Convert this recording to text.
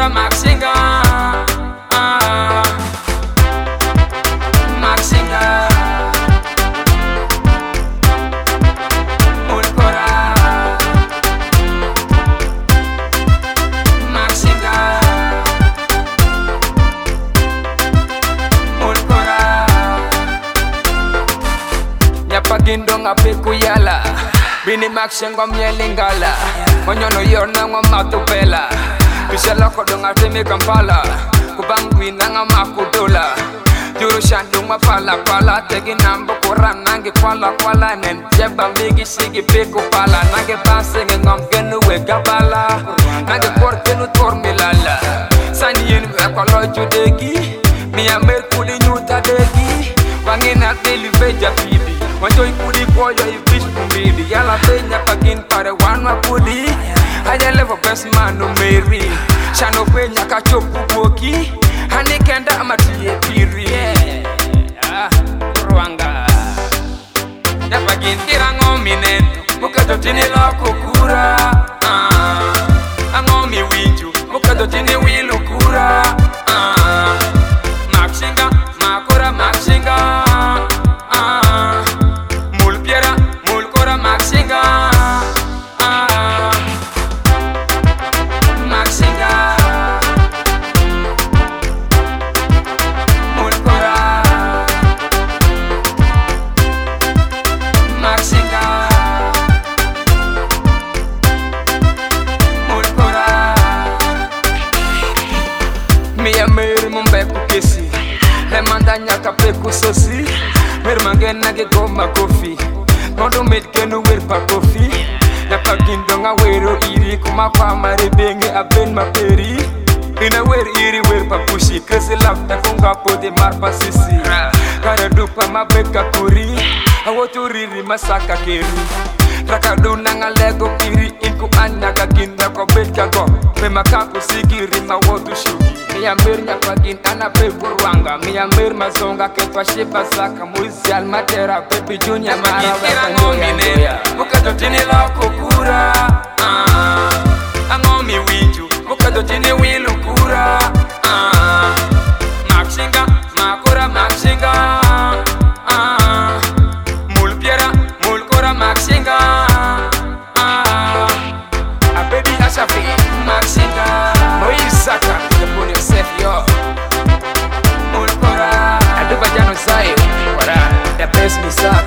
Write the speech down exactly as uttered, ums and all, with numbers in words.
makura maxinga ah maxinga mulkora maxinga mulkora nyapagindo ngape kuyala bini maxinga mielingala monyono yorna ngamatupela Bishala ko dong atemi Kampala kubangwi nanga makudola juru shandung mapala pala tegi nambo koran nange kwala kwala nen jeba migi sigi peko pala nange base ngom genu we gabala nange korkenu tormilala sani yen we kolo judegi mi amer kudi nyuta degi wangina deli veja bibi wanjoi kudi koyo ibish kumbidi yala benya pagin pare wanwa kudi Hanya level best man no Mary Shano penya kachopu boki Hani kenda amatie piri Ah, Rwanga Napagin kirango minen Mukato tini la kukura Ah, angomi winju Mukato tini wilu kura Ah, maxinga, makura maxinga Ah, mulpiera, mulkora maxinga Mer mombeku kesi le mandanya kapeku sosi mer mangena ge goma kofi mondo met kenu wer pa kofi na pagindo nga wero iri kuma kwa mare benge aben maperi ina wer iri wer pa pushi kesi lafta kunga pode mar pasisi kara dupa mabeka kuri awoturiri masaka keru Rakaduna nga lego kiri inku anya kaginda ko betka go Pema kapu sigiri ma wotu shugi Miya mir nya pagin ana pe burwanga Miya mir mazonga ketwa shiba saka Muizi almatera pepi junya mara weka nyoya nyoya Muka dotini la kukura Angomi winju Muka dotini wilu kura Maxinga, makura maxinga Mulpiera, mulkora maxinga Maxinga, Moisaka, you put yourself yo. Mulkora, I do bajano say, what the best me suck.